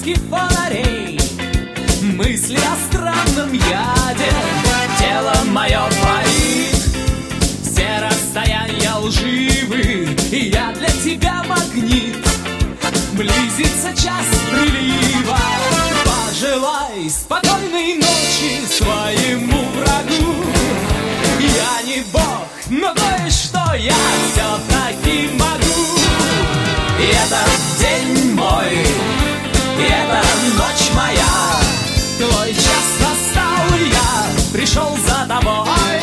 отблески фонарей, мысли о странном яде, тело мое парит. Все расстояния лживы, и я для тебя магнит. Близится час прилива, пожелай спокойной ночи своему врагу. Я не бог, но кое-что я все-таки могу. И этот день мой, и эта ночь моя, твой час настал, и я пришел за тобой.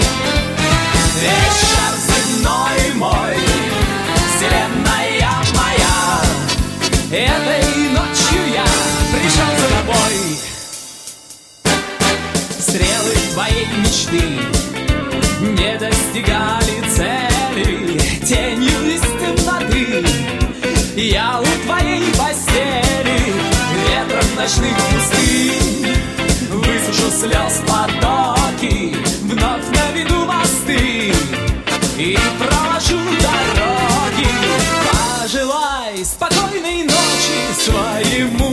Вечер земной мой, вселенная моя, этой ночью я пришел за тобой. Стрелы твоей мечты не достигали цели, тенью из темноты я у твоей постели. Ветром ночных пустынь высушу слез потоки, вновь наведу мосты и проложу дороги. Пожелай спокойной ночи своему